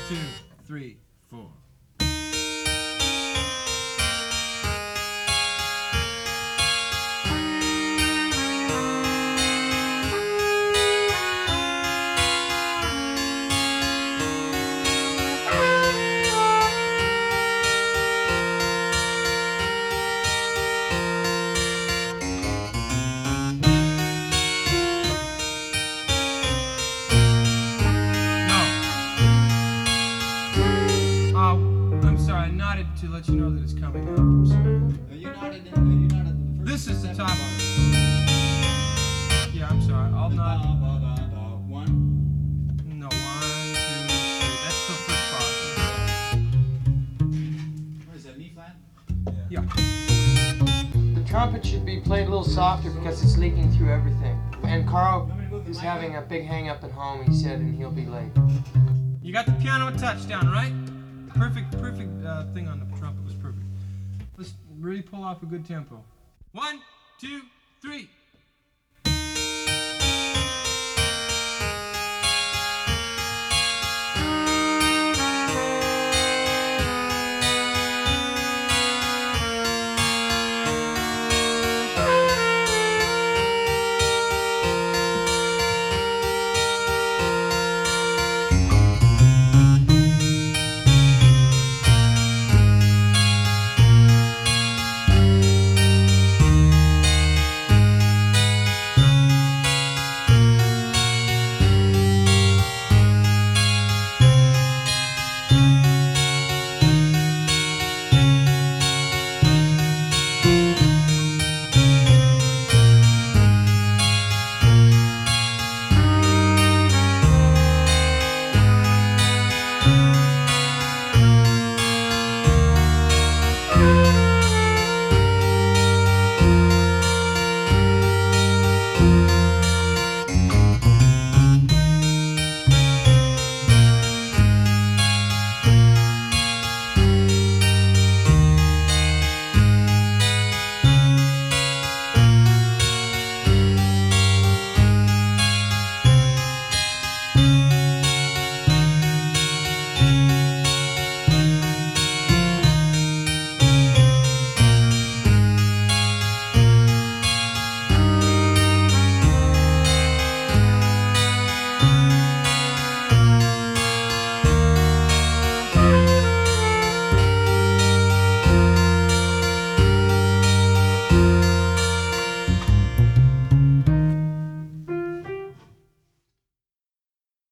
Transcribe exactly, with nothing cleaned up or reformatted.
two, three, four. To let you know that it's coming up. I'm sorry. No, you nodded in, no, you nodded in the first This is the top. bars. Yeah, I'm sorry. I'll The nod. da, ba, da, da. One. No, one, two, three. That's the first bar. What is that, knee flat? Yeah. The trumpet should be played a little softer because it's leaking through everything. And Carl is having a big hang up at home, he said, and he'll be late. You got the piano touchdown, right? Perfect, perfect uh, thing on the trumpet was perfect. Let's really pull off a good tempo. One, two, three.